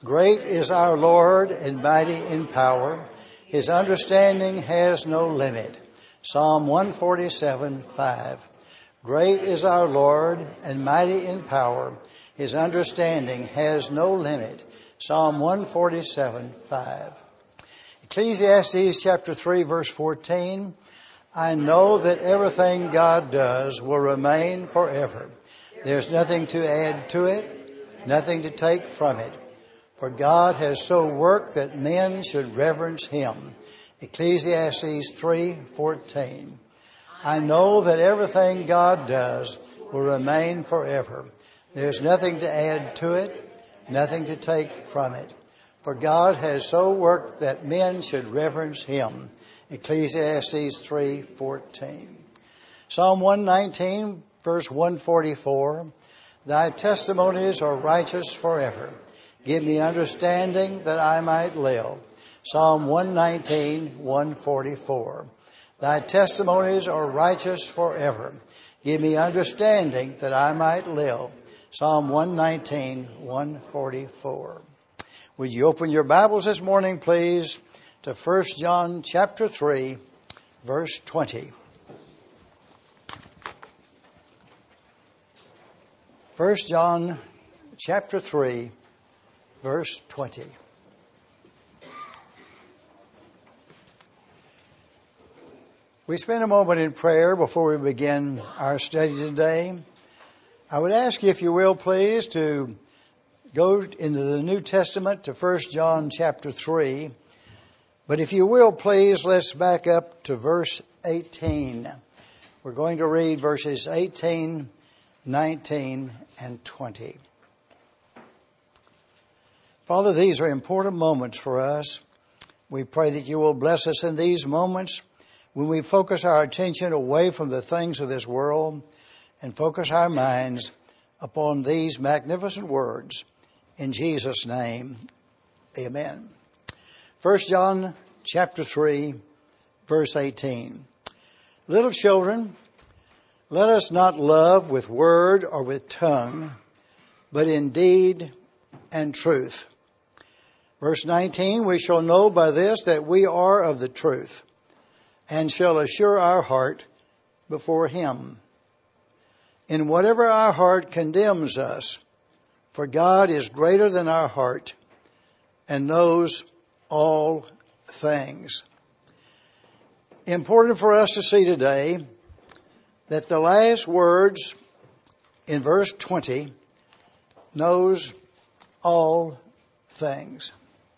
Great is our Lord and mighty in power. His understanding has no limit. Psalm 147:5. Great is our Lord and mighty in power. His understanding has no limit. Psalm 147:5. Ecclesiastes chapter 3 verse 14. I know that everything God does will remain forever. There's nothing to add to it, nothing to take from it. For God has so worked that men should reverence Him. Ecclesiastes 3:14. I know that everything God does will remain forever. There's nothing to add to it, nothing to take from it. For God has so worked that men should reverence Him. Ecclesiastes 3:14. Psalm 119, verse 144. Thy testimonies are righteous forever. Give me understanding that I might live. Psalm 119, 144. Thy testimonies are righteous forever. Give me understanding that I might live. Psalm 119, 144. Would you open your Bibles this morning, please, to 1 John chapter 3, verse 20. 1 John chapter 3, verse 20. We spend a moment in prayer before we begin our study today. I would ask you, if you will, please, to go into the New Testament to 1 John chapter 3. But if you will, please, let's back up to verse 18. We're going to read verses 18, 19, and 20. Father, these are important moments for us. We pray that you will bless us in these moments when we focus our attention away from the things of this world and focus our minds upon these magnificent words. In Jesus' name, amen. 1 John chapter 3, verse 18. Little children, let us not love with word or with tongue, but in deed and truth. Verse 19, we shall know by this that we are of the truth, and shall assure our heart before Him. In whatever our heart condemns us, for God is greater than our heart, and knows all things. Important for us to see today that the last words in verse 20, knows all things.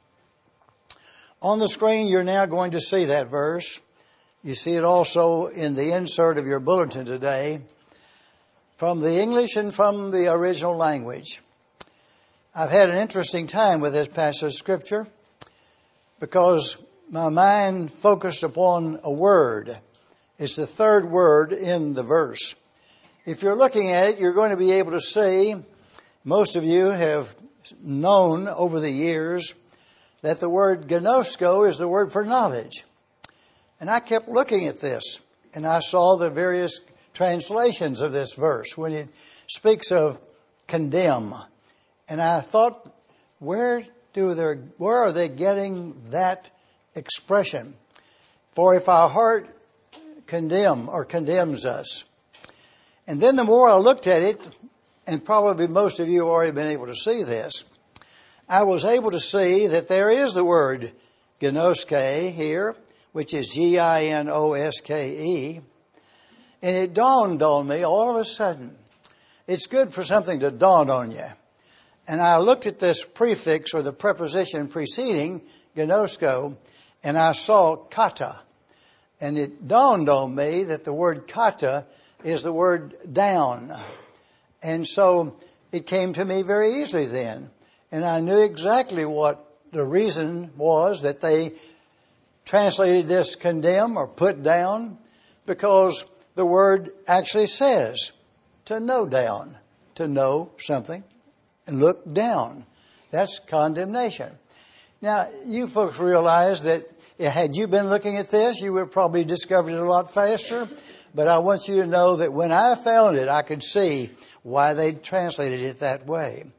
On the screen, you're now going to see that verse. You see it also in the insert of your bulletin today, from the English and from the original language. I've had an interesting time with this passage of Scripture because my mind focused upon a word. It's the third word in the verse. If you're looking at it, you're going to be able to see, most of you have known over the years, that the word gnosko is the word for knowledge. And I kept looking at this, and I saw the various translations of this verse when it speaks of condemn. And I thought, where are they getting that expression? For if our heart condemns us. And then the more I looked at it, and probably most of you have already been able to see this, I was able to see that there is the word gnoske here, which is Ginoske. And it dawned on me all of a sudden. It's good for something to dawn on you. And I looked at this prefix or the preposition preceding gnosko, and I saw kata. And it dawned on me that the word kata is the word down. And so it came to me very easily then. And I knew exactly what the reason was that they translated this condemn or put down, because the word actually says to know down, to know something and look down. That's condemnation. Now, you folks realize that had you been looking at this, you would have probably discovered it a lot faster. But I want you to know that when I found it, I could see why they translated it that way.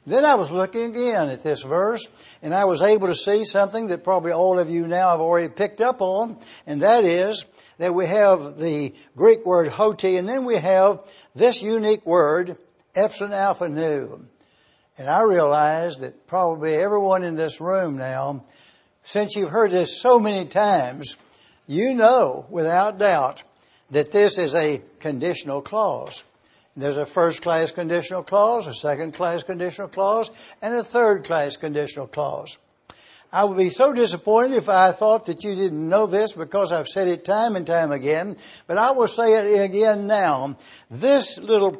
Then I was looking again at this verse, and I was able to see something that probably all of you now have already picked up on, and that is that we have the Greek word hoti, and then we have this unique word, epsilon alpha nu. And I realize that probably everyone in this room now, since you've heard this so many times, you know without doubt that this is a conditional clause. There's a first-class conditional clause, a second-class conditional clause, and a third-class conditional clause. I would be so disappointed if I thought that you didn't know this because I've said it time and time again, but I will say it again now. This little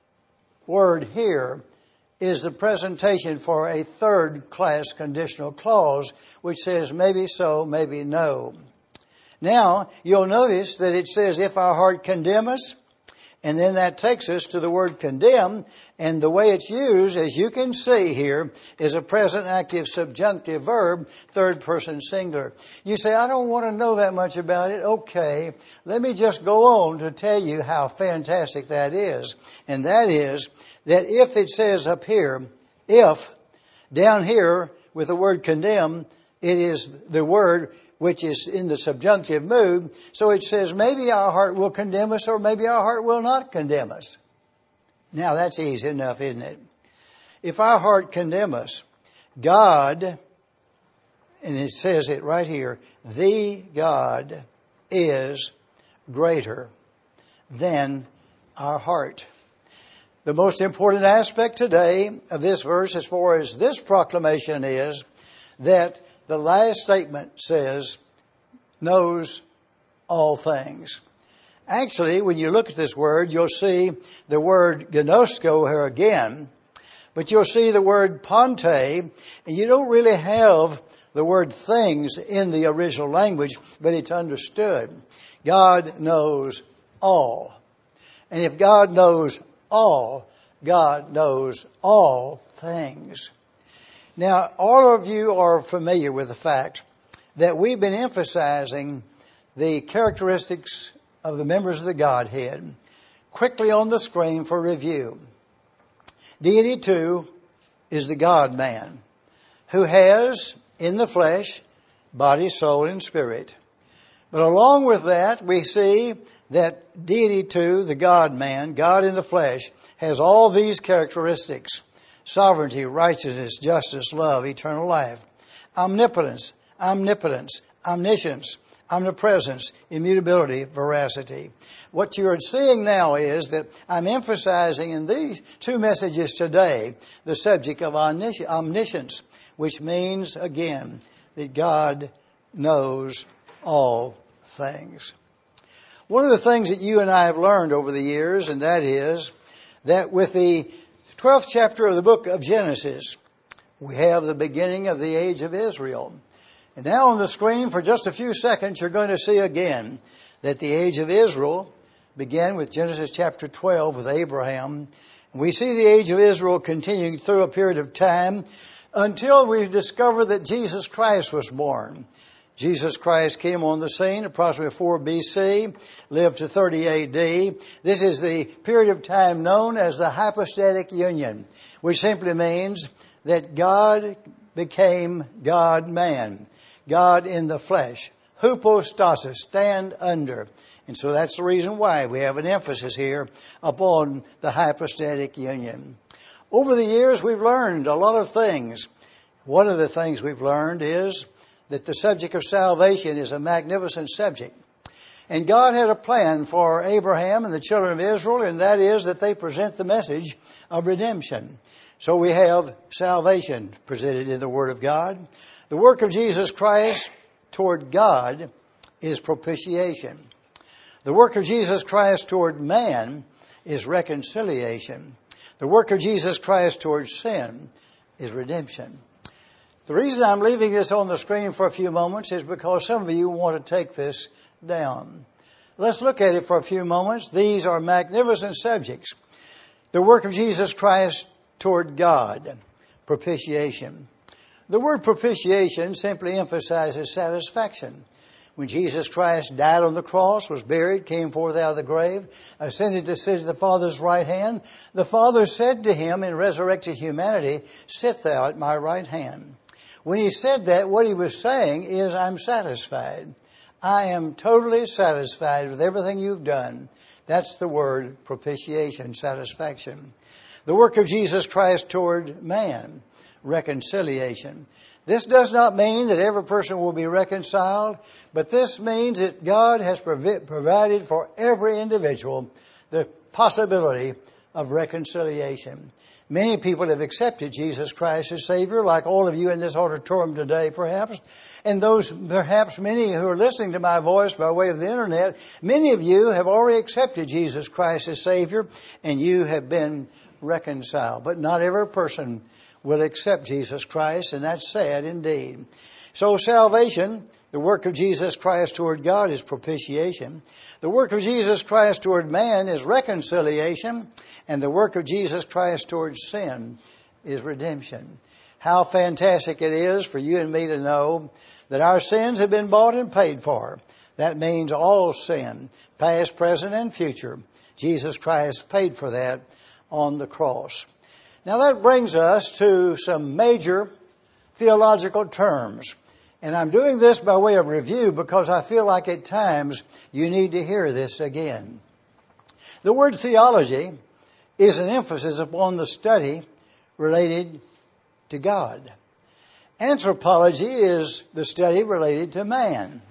word here is the presentation for a third-class conditional clause, which says maybe so, maybe no. Now, you'll notice that it says, if our heart condemn us, and then that takes us to the word condemn, and the way it's used, as you can see here, is a present active subjunctive verb, third person singular. You say, I don't want to know that much about it. Okay, let me just go on to tell you how fantastic that is. And that is that if it says up here, if, down here with the word condemn, it is the word which is in the subjunctive mood. So it says maybe our heart will condemn us or maybe our heart will not condemn us. Now that's easy enough, isn't it? If our heart condemn us, God, and it says it right here, the God is greater than our heart. The most important aspect today of this verse as far as this proclamation is that the last statement says, knows all things. Actually, when you look at this word, you'll see the word gnosko here again, but you'll see the word ponte, and you don't really have the word things in the original language, but it's understood. God knows all. And if God knows all, God knows all things. Now, all of you are familiar with the fact that we've been emphasizing the characteristics of the members of the Godhead quickly on the screen for review. Deity 2 is the God-man who has in the flesh body, soul, and spirit. But along with that, we see that Deity 2, the God-man, God in the flesh, has all these characteristics. Sovereignty, righteousness, justice, love, eternal life. Omnipotence, omniscience, omnipresence, immutability, veracity. What you're seeing now is that I'm emphasizing in these two messages today the subject of omniscience, which means, again, that God knows all things. One of the things that you and I have learned over the years, and that is that with the 12th chapter of the book of Genesis, we have the beginning of the age of Israel. And now on the screen for just a few seconds, you're going to see again that the age of Israel began with Genesis chapter 12 with Abraham. And we see the age of Israel continuing through a period of time until we discover that Jesus Christ was born. Jesus Christ came on the scene approximately 4 BC, lived to 30 AD. This is the period of time known as the hypostatic union, which simply means that God became God-man, God in the flesh. Hypostasis, stand under. And so that's the reason why we have an emphasis here upon the hypostatic union. Over the years, we've learned a lot of things. One of the things we've learned is that the subject of salvation is a magnificent subject. And God had a plan for Abraham and the children of Israel, and that is that they present the message of redemption. So we have salvation presented in the Word of God. The work of Jesus Christ toward God is propitiation. The work of Jesus Christ toward man is reconciliation. The work of Jesus Christ toward sin is redemption. The reason I'm leaving this on the screen for a few moments is because some of you want to take this down. Let's look at it for a few moments. These are magnificent subjects. The work of Jesus Christ toward God, propitiation. The word propitiation simply emphasizes satisfaction. When Jesus Christ died on the cross, was buried, came forth out of the grave, ascended to sit at the Father's right hand, the Father said to him in resurrected humanity, "Sit thou at my right hand." When he said that, what he was saying is, I'm satisfied. I am totally satisfied with everything you've done. That's the word propitiation, satisfaction. The work of Jesus Christ toward man, reconciliation. This does not mean that every person will be reconciled, but this means that God has provided for every individual the possibility of reconciliation. Many people have accepted Jesus Christ as Savior, like all of you in this auditorium today, perhaps. And those, perhaps many who are listening to my voice by way of the internet, many of you have already accepted Jesus Christ as Savior, and you have been reconciled. But not every person will accept Jesus Christ, and that's sad indeed. So salvation, the work of Jesus Christ toward God, is propitiation. The work of Jesus Christ toward man is reconciliation, and the work of Jesus Christ toward sin is redemption. How fantastic it is for you and me to know that our sins have been bought and paid for. That means all sin, past, present, and future. Jesus Christ paid for that on the cross. Now that brings us to some major theological terms. And I'm doing this by way of review because I feel like at times you need to hear this again. The word theology is an emphasis upon the study related to God. Anthropology is the study related to man.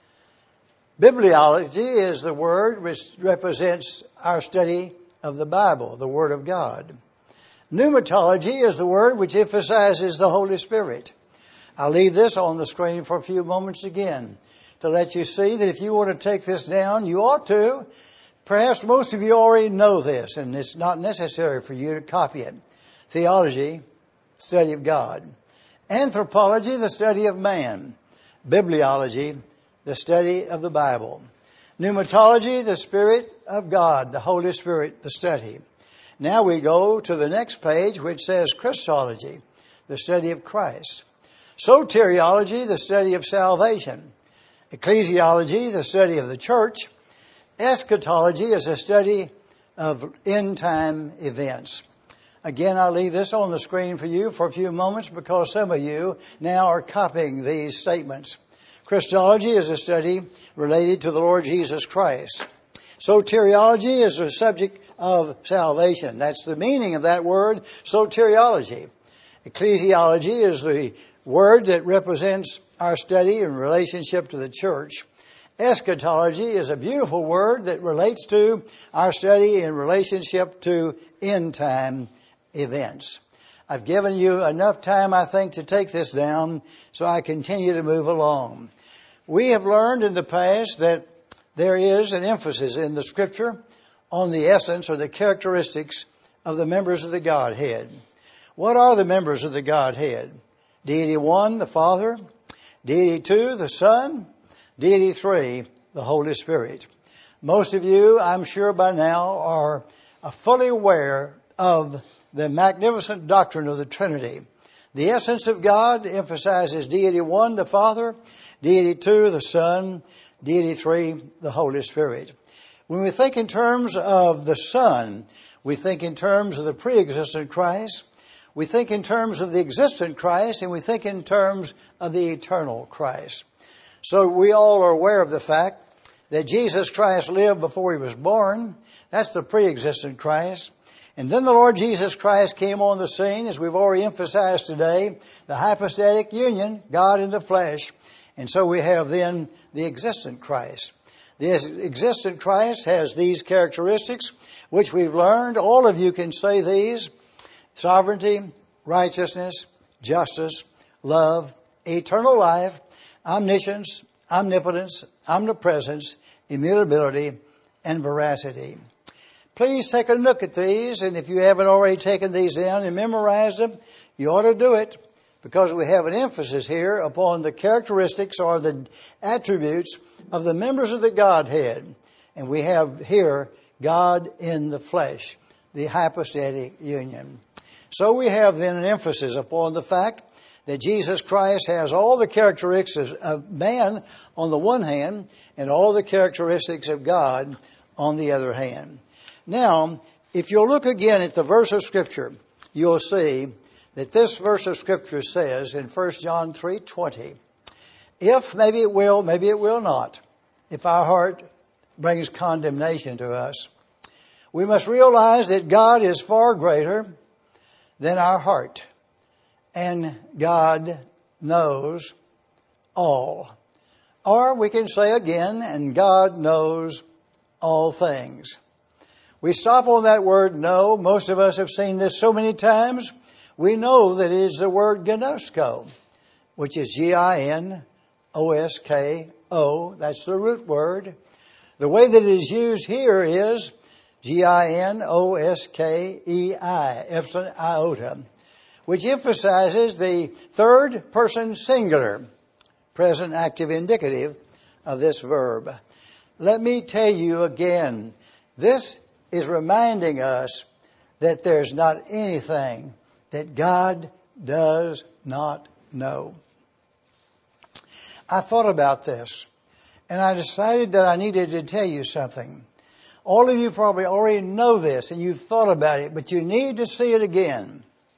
Bibliology is the word which represents our study of the Bible, the Word of God. Pneumatology is the word which emphasizes the Holy Spirit. I'll leave this on the screen for a few moments again to let you see that if you want to take this down, you ought to. Perhaps most of you already know this, and it's not necessary for you to copy it. Theology, study of God. Anthropology, the study of man. Bibliology, the study of the Bible. Pneumatology, the Spirit of God, the Holy Spirit, the study. Now we go to the next page, which says Christology, the study of Christ. Soteriology, the study of salvation. Ecclesiology, the study of the church. Eschatology is a study of end-time events. Again, I'll leave this on the screen for you for a few moments because some of you now are copying these statements. Christology is a study related to the Lord Jesus Christ. Soteriology is the subject of salvation. That's the meaning of that word, soteriology. Ecclesiology is the word that represents our study in relationship to the church. Eschatology is a beautiful word that relates to our study in relationship to end-time events. I've given you enough time, I think, to take this down, so I continue to move along. We have learned in the past that there is an emphasis in the Scripture on the essence or the characteristics of the members of the Godhead. What are the members of the Godhead? Deity 1, the Father. Deity 2, the Son. Deity 3, the Holy Spirit. Most of you, I'm sure by now, are fully aware of the magnificent doctrine of the Trinity. The essence of God emphasizes Deity 1, the Father. Deity 2, the Son. Deity 3, the Holy Spirit. When we think in terms of the Son, we think in terms of the pre-existent Christ. We think in terms of the existent Christ, and we think in terms of the eternal Christ. So we all are aware of the fact that Jesus Christ lived before he was born. That's the pre-existent Christ. And then the Lord Jesus Christ came on the scene, as we've already emphasized today, the hypostatic union, God in the flesh. And so we have then the existent Christ. The existent Christ has these characteristics, which we've learned. All of you can say these: sovereignty, righteousness, justice, love, eternal life, omniscience, omnipotence, omnipresence, immutability, and veracity. Please take a look at these, and if you haven't already taken these down and memorized them, you ought to do it, because we have an emphasis here upon the characteristics or the attributes of the members of the Godhead. And we have here God in the flesh, the hypostatic union. So we have then an emphasis upon the fact that Jesus Christ has all the characteristics of man on the one hand and all the characteristics of God on the other hand. Now, if you'll look again at the verse of Scripture, you'll see that this verse of Scripture says in 1 John 3:20, if, maybe it will not, if our heart brings condemnation to us, we must realize that God is far greater than our heart. And God knows all. Or we can say again, and God knows all things. We stop on that word know. Most of us have seen this so many times. We know that it is the word gnosko, which is Ginosko. That's the root word. The way that it is used here is Ginoskei, epsilon iota, which emphasizes the third person singular, present active indicative of this verb. Let me tell you again, this is reminding us that there's not anything that God does not know. I thought about this, and I decided that I needed to tell you something. All of you probably already know this, and you've thought about it, but you need to see it again.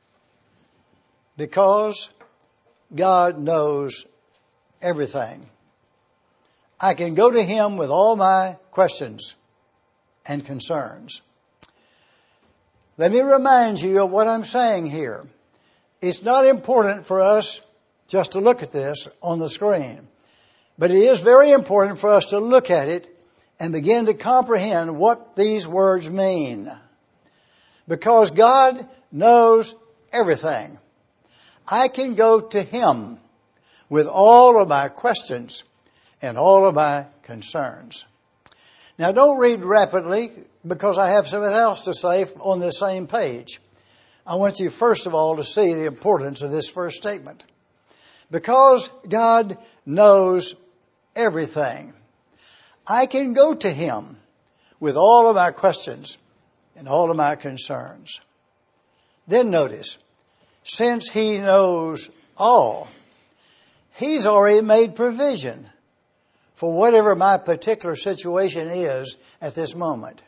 Because God knows everything. I can go to Him with all my questions and concerns. Let me remind you of what I'm saying here. It's not important for us just to look at this on the screen, but it is very important for us to look at it and begin to comprehend what these words mean. Because God knows everything. I can go to Him with all of my questions and all of my concerns. Now, don't read rapidly because I have something else to say on the same page. I want you, first of all, to see the importance of this first statement. Because God knows everything, I can go to Him with all of my questions and all of my concerns. Then notice, since He knows all, He's already made provision for whatever my particular situation is at this moment.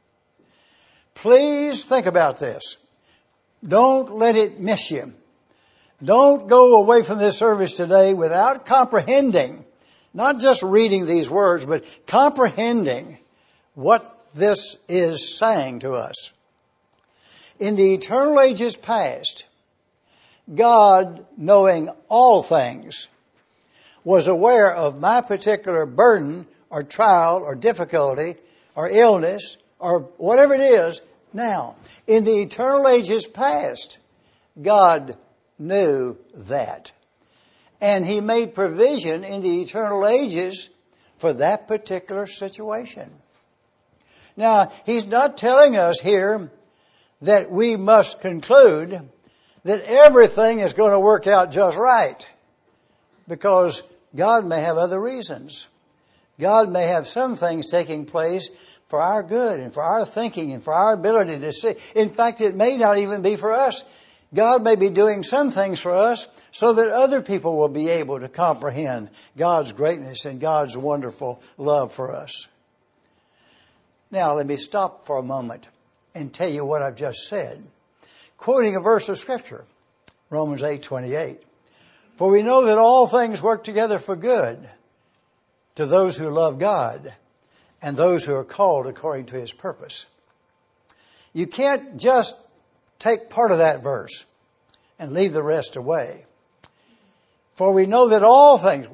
Please think about this. Don't let it miss you. Don't go away from this service today without comprehending, not just reading these words, but comprehending what this is saying to us. In the eternal ages past, God, knowing all things, was aware of my particular burden or trial or difficulty or illness or whatever it is now. In the eternal ages past, God knew that. And He made provision in the eternal ages for that particular situation. Now, He's not telling us here that we must conclude that everything is going to work out just right, because God may have other reasons. God may have some things taking place for our good and for our thinking and for our ability to see. In fact, it may not even be for us. God may be doing some things for us so that other people will be able to comprehend God's greatness and God's wonderful love for us. Now, let me stop for a moment and tell you what I've just said. Quoting a verse of Scripture, Romans 8:28. For we know that all things work together for good to those who love God and those who are called according to His purpose. You can't just take part of that verse and leave the rest away. For we know that all things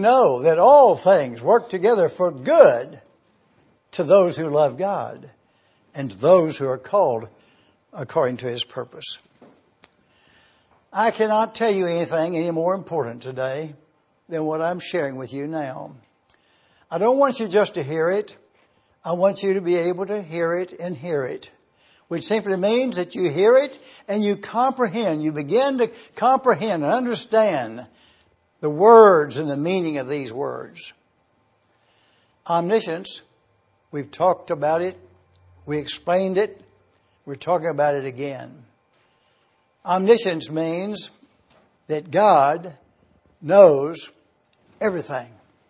work together for good to those who love God and to those who are called according to His purpose. I cannot tell you anything any more important today than what I'm sharing with you now. I don't want you just to hear it. I want you to be able to hear it and hear it, which simply means that you hear it and you comprehend. You begin to comprehend and understand the words and the meaning of these words. Omniscience, we've talked about it. We explained it. We're talking about it again. Omniscience means that God knows everything.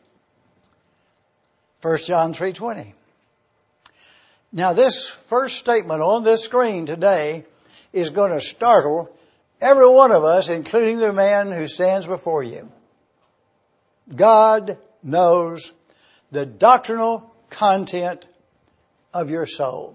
1 John 3:20. Now this first statement on this screen today is going to startle every one of us, including the man who stands before you. God knows the doctrinal content of your soul.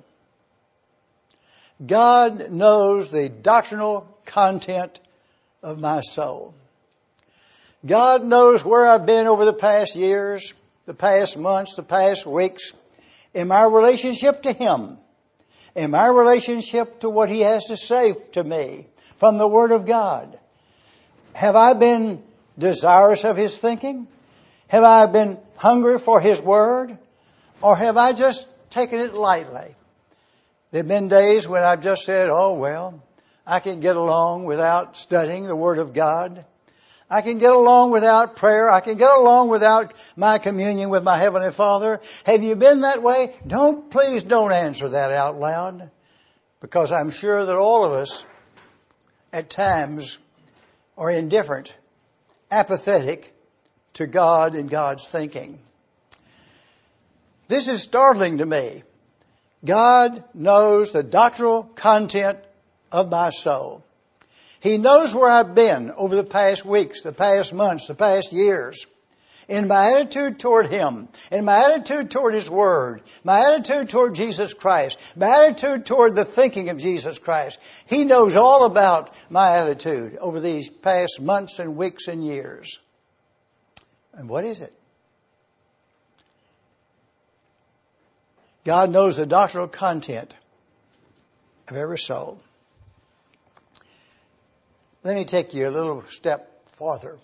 God knows the doctrinal content of my soul. God knows where I've been over the past years, the past months, the past weeks, in my relationship to Him, in my relationship to what He has to say to me from the Word of God. Have I been desirous of His thinking? Have I been hungry for His Word? Or have I just taken it lightly? There have been days when I've just said, oh, well, I can get along without studying the Word of God. I can get along without prayer. I can get along without my communion with my Heavenly Father. Have you been that way? Please don't answer that out loud. Because I'm sure that all of us at times are indifferent, apathetic to God and God's thinking. This is startling to me. God knows the doctrinal content of my soul. He knows where I've been over the past weeks, the past months, the past years, in my attitude toward Him, in my attitude toward His Word, my attitude toward Jesus Christ, my attitude toward the thinking of Jesus Christ. He knows all about my attitude over these past months and weeks and years. And what is it? God knows the doctrinal content of every soul. Let me take you a little step farther.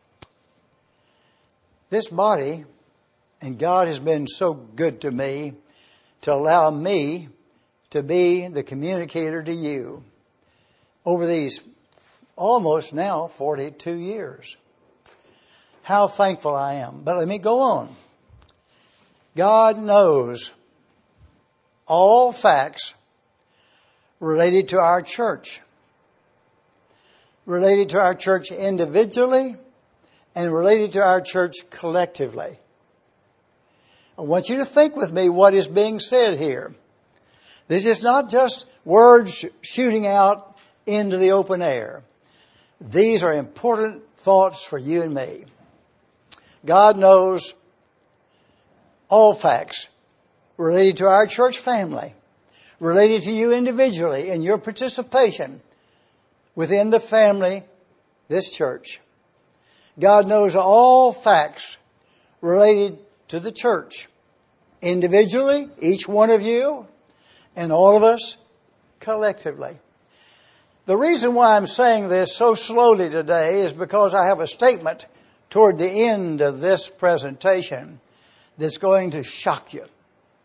This body, and God has been so good to me to allow me to be the communicator to you over these almost now 42 years. How thankful I am. But let me go on. God knows all facts related to our church. Related to our church individually and related to our church collectively. I want you to think with me what is being said here. This is not just words shooting out into the open air. These are important thoughts for you and me. God knows all facts related to our church family, related to you individually in your participation within the family, this church. God knows all facts related to the church. Individually, each one of you, and all of us collectively. The reason why I'm saying this so slowly today is because I have a statement toward the end of this presentation that's going to shock you.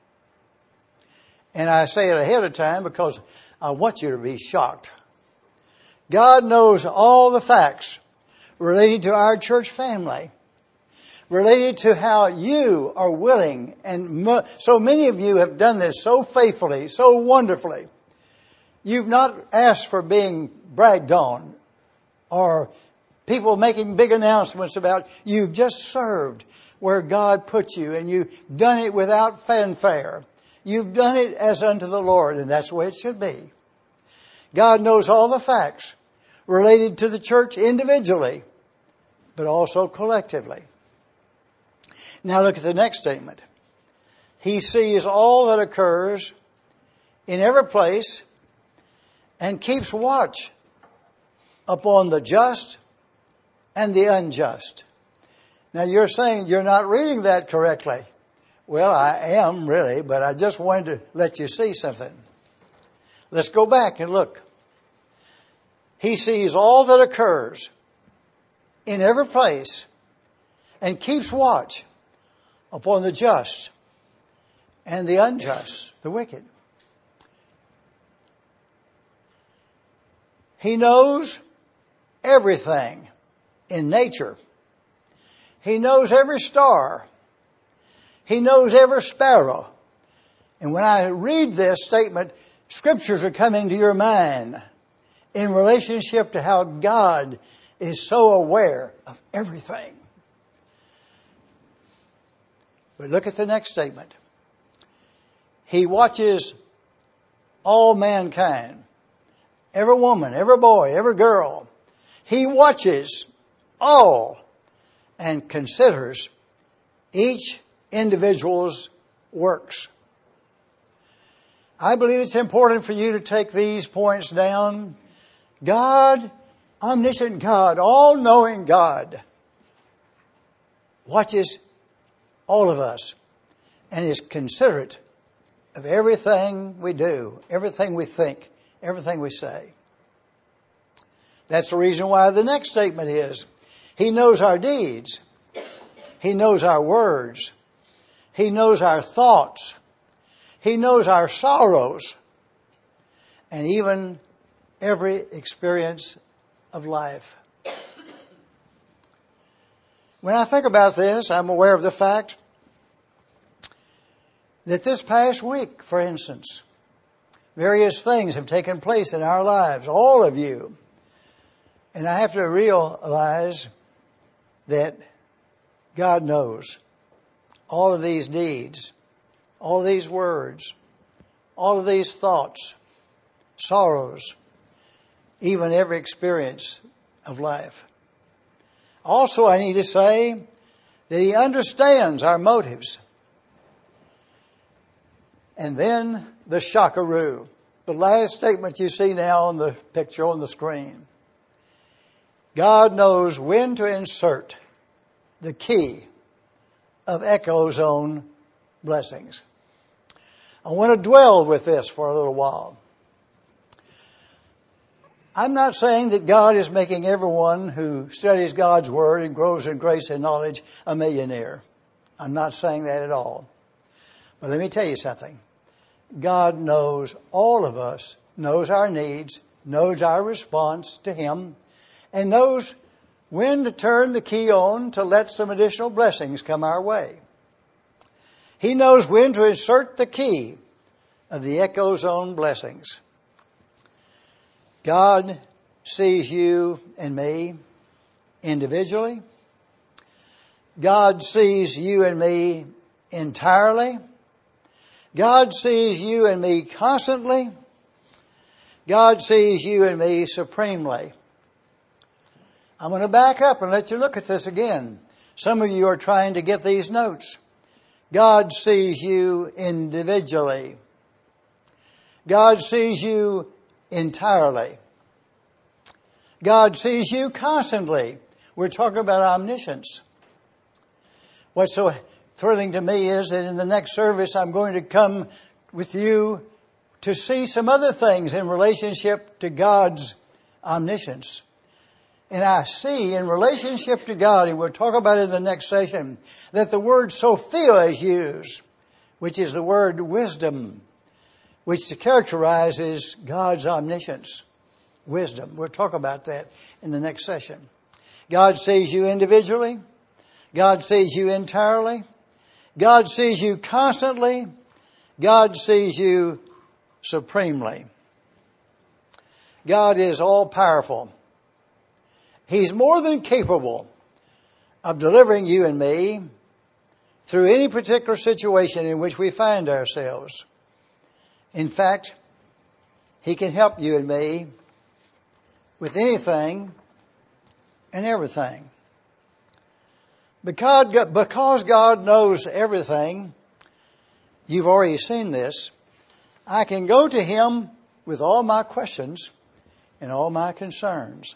And I say it ahead of time because I want you to be shocked. God knows all the facts related to our church family, related to how you are willing, and so many of you have done this so faithfully, so wonderfully. You've not asked for being bragged on or people making big announcements about you've just served where God put you, and you've done it without fanfare. You've done it as unto the Lord, and that's the way it should be. God knows all the facts related to the church individually, but also collectively. Now look at the next statement. He sees all that occurs in every place and keeps watch upon the just and the unjust. Now you're saying you're not reading that correctly. Well, I am really, but I just wanted to let you see something. Let's go back and look. He sees all that occurs in every place and keeps watch upon the just and the unjust, the wicked. He knows everything in nature. He knows every star. He knows every sparrow. And when I read this statement, scriptures are coming to your mind in relationship to how God is so aware of everything. But look at the next statement. He watches all mankind, every woman, every boy, every girl. He watches all and considers each individual's works. I believe it's important for you to take these points down. God, omniscient God, all-knowing God, watches all of us and is considerate of everything we do, everything we think, everything we say. That's the reason why the next statement is, He knows our deeds. He knows our words. He knows our thoughts. He knows our sorrows. And even every experience of life. When I think about this, I'm aware of the fact that this past week, for instance, various things have taken place in our lives, all of you. And I have to realize that God knows all of these deeds, all of these words, all of these thoughts, sorrows, even every experience of life. Also, I need to say that He understands our motives. And then the shockaroo, the last statement you see now on the picture on the screen. God knows when to insert the key of Echo's own blessings. I want to dwell with this for a little while. I'm not saying that God is making everyone who studies God's Word and grows in grace and knowledge a millionaire. I'm not saying that at all. But let me tell you something. God knows all of us, knows our needs, knows our response to Him, and knows when to turn the key on to let some additional blessings come our way. He knows when to insert the key of the Echo's own blessings. God sees you and me individually. God sees you and me entirely. God sees you and me constantly. God sees you and me supremely. I'm going to back up and let you look at this again. Some of you are trying to get these notes. God sees you individually. God sees you entirely. God sees you constantly. We're talking about omniscience. What's so thrilling to me is that in the next service I'm going to come with you to see some other things in relationship to God's omniscience. And I see in relationship to God, and we'll talk about it in the next session, that the word Sophia is used, which is the word wisdom, which characterizes God's omniscience. Wisdom. We'll talk about that in the next session. God sees you individually. God sees you entirely. God sees you constantly. God sees you supremely. God is all-powerful. He's more than capable of delivering you and me through any particular situation in which we find ourselves. In fact, He can help you and me with anything and everything. Because God knows everything, you've already seen this, I can go to Him with all my questions and all my concerns.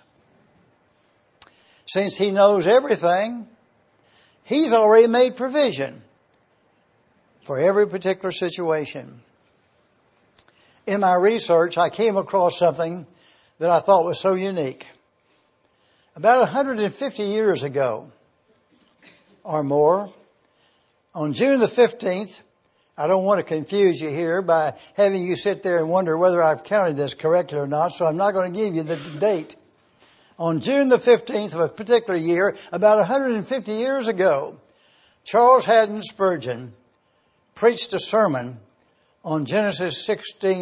Since He knows everything, He's already made provision for every particular situation. In my research, I came across something that I thought was so unique. About 150 years ago or more, on June the 15th, I don't want to confuse you here by having you sit there and wonder whether I've counted this correctly or not, so I'm not going to give you the date. On June the 15th of a particular year, about 150 years ago, Charles Haddon Spurgeon preached a sermon on Genesis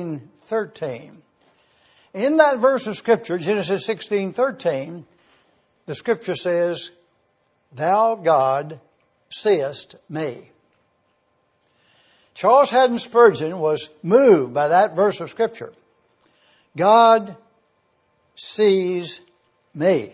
16:13. In that verse of Scripture, Genesis 16:13, the Scripture says, "Thou, God, seest me." Charles Haddon Spurgeon was moved by that verse of Scripture. God sees me.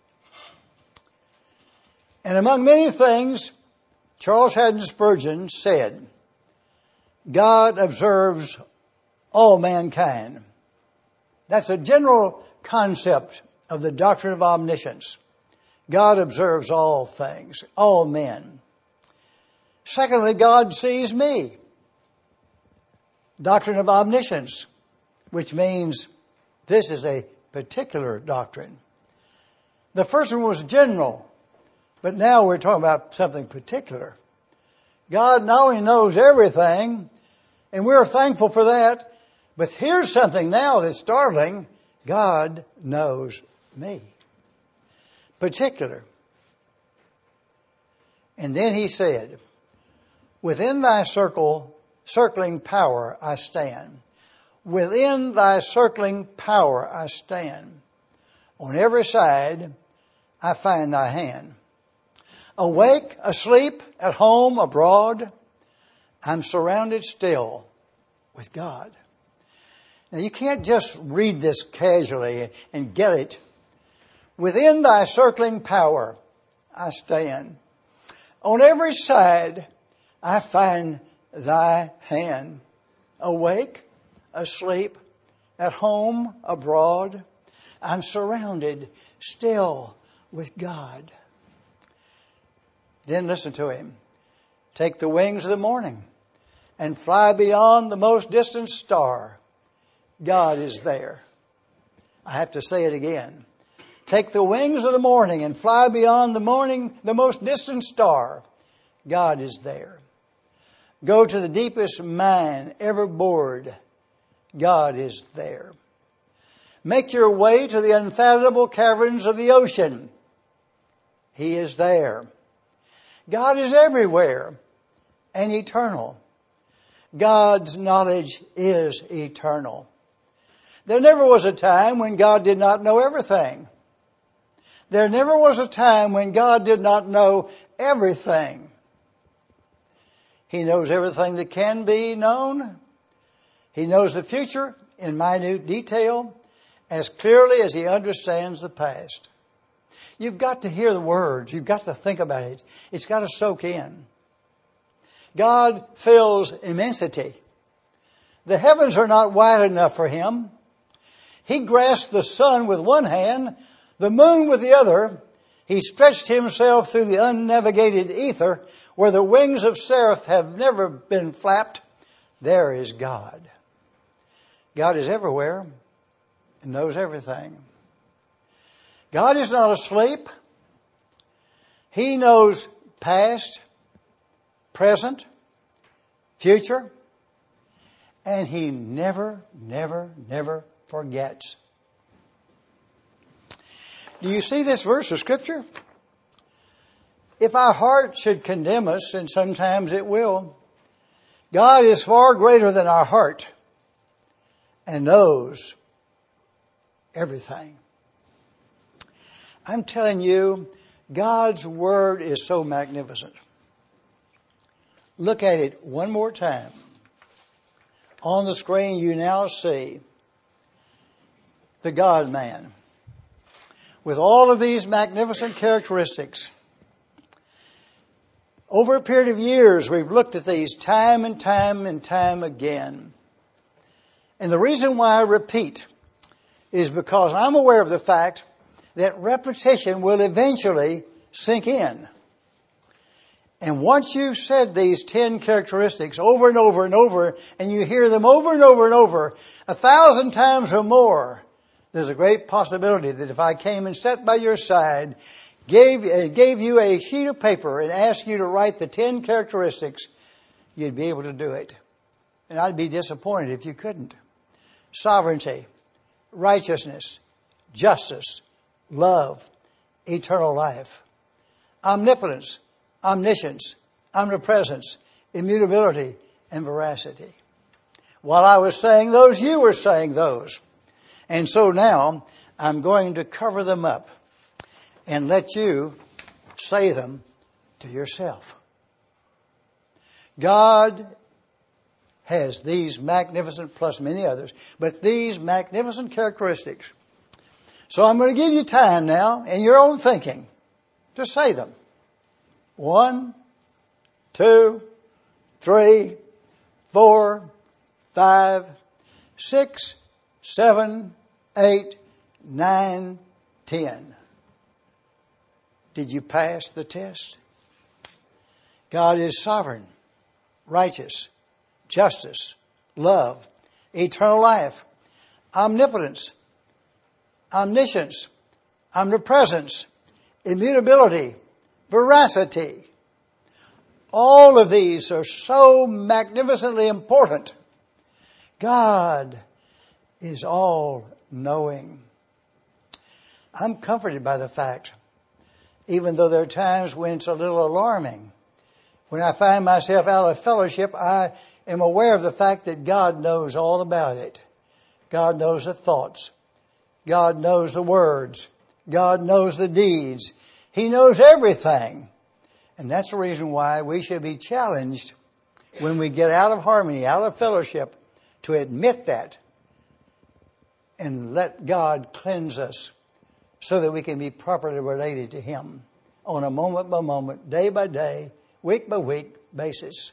And among many things, Charles Haddon Spurgeon said, God observes all mankind. That's a general concept of the doctrine of omniscience. God observes all things, all men. Secondly, God sees me. Doctrine of omniscience, which means this is a particular doctrine. The first one was general, but now we're talking about something particular. God not only knows everything, and we're thankful for that, but here's something now that's startling. God knows me. Particular. And then he said, "Within thy circling power I stand. Within thy circling power I stand. On every side I find thy hand. Awake, asleep, at home, abroad, I'm surrounded still with God." Now you can't just read this casually and get it. Within thy circling power I stand. On every side I find thy hand. Awake, asleep, at home, abroad, I'm surrounded still with God. Then listen to him. Take the wings of the morning and fly beyond the most distant star. God is there. I have to say it again. Take the wings of the morning and fly beyond the most distant star. God is there. Go to the deepest mine ever bored. God is there. Make your way to the unfathomable caverns of the ocean. He is there. God is everywhere and eternal. God's knowledge is eternal. There never was a time when God did not know everything. There never was a time when God did not know everything. He knows everything that can be known. He knows the future in minute detail as clearly as He understands the past. You've got to hear the words. You've got to think about it. It's got to soak in. God fills immensity. The heavens are not wide enough for Him. He grasped the sun with one hand, the moon with the other. He stretched Himself through the unnavigated ether where the wings of seraph have never been flapped. There is God. God is everywhere and knows everything. God is not asleep. He knows past, present, future, and He never, never, never forgets. Do you see this verse of Scripture? If our heart should condemn us, and sometimes it will, God is far greater than our heart and knows everything. I'm telling you, God's Word is so magnificent. Look at it one more time. On the screen you now see the God-man with all of these magnificent characteristics. Over a period of years, we've looked at these time and time and time again. And the reason why I repeat is because I'm aware of the fact that repetition will eventually sink in. And once you've said these 10 characteristics over and over and over, and you hear them over and over and over, 1,000 times or more, there's a great possibility that if I came and sat by your side, gave you a sheet of paper and asked you to write the 10 characteristics, you'd be able to do it. And I'd be disappointed if you couldn't. Sovereignty, righteousness, justice, love, eternal life, omnipotence, omniscience, omnipresence, immutability, and veracity. While I was saying those, you were saying those. And so now I'm going to cover them up. and let you say them to yourself. God has these magnificent, plus many others, but these magnificent characteristics. So I'm going to give you time now in your own thinking to say them. 1, 2, 3, 4, 5, 6, 7, 8, 9, 10. Did you pass the test? God is sovereign, righteous, justice, love, eternal life, omnipotence, omniscience, omnipresence, immutability, veracity. All of these are so magnificently important. God is all-knowing. I'm comforted by the fact, even though there are times when it's a little alarming, when I find myself out of fellowship, I am aware of the fact that God knows all about it. God knows the thoughts. God knows the words. God knows the deeds. He knows everything. And that's the reason why we should be challenged when we get out of harmony, out of fellowship, to admit that and let God cleanse us so that we can be properly related to Him on a moment by moment, day by day, week by week basis.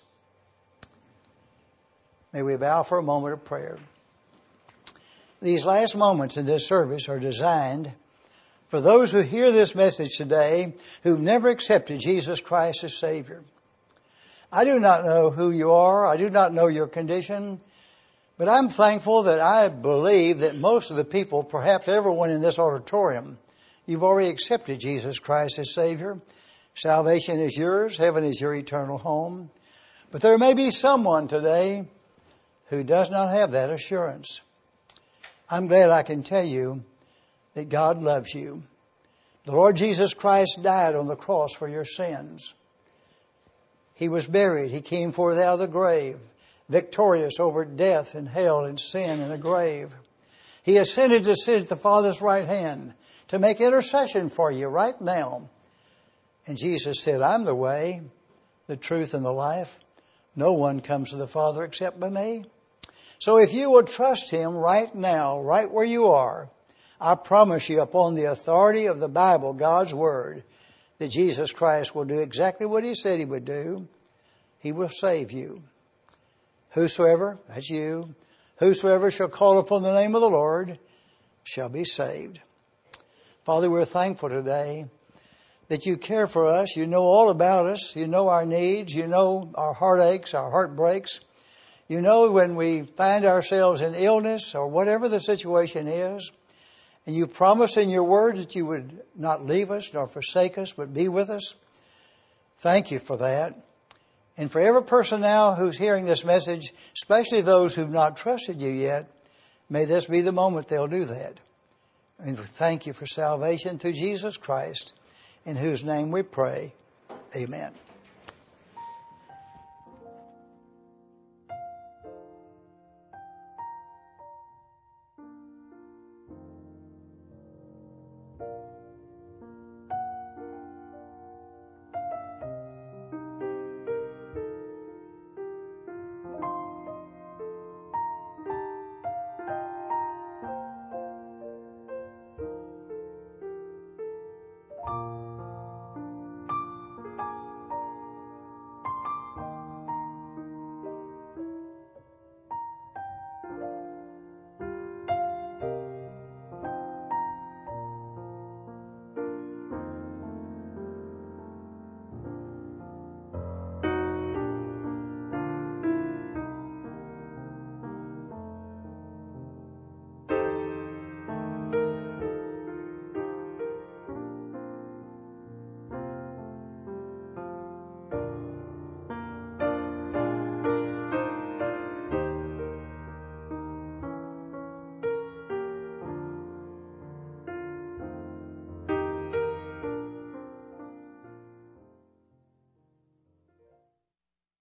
May we bow for a moment of prayer. These last moments in this service are designed for those who hear this message today who've never accepted Jesus Christ as Savior. I do not know who you are. I do not know your condition. But I'm thankful that I believe that most of the people, perhaps everyone in this auditorium, you've already accepted Jesus Christ as Savior. Salvation is yours. Heaven is your eternal home. But there may be someone today who does not have that assurance. I'm glad I can tell you that God loves you. The Lord Jesus Christ died on the cross for your sins. He was buried. He came forth out of the grave, victorious over death and hell and sin and the grave. He ascended to sit at the Father's right hand to make intercession for you right now. And Jesus said, I'm the way, the truth, and the life. No one comes to the Father except by me. So if you will trust Him right now, right where you are, I promise you upon the authority of the Bible, God's Word, that Jesus Christ will do exactly what He said He would do. He will save you. Whosoever, that's you, whosoever shall call upon the name of the Lord shall be saved. Father, we're thankful today that you care for us. You know all about us. You know our needs. You know our heartaches, our heartbreaks. You know when we find ourselves in illness or whatever the situation is. And you promised in your word that you would not leave us nor forsake us, but be with us. Thank you for that. And for every person now who's hearing this message, especially those who've not trusted you yet, may this be the moment they'll do that. And thank you for salvation through Jesus Christ, in whose name we pray. Amen.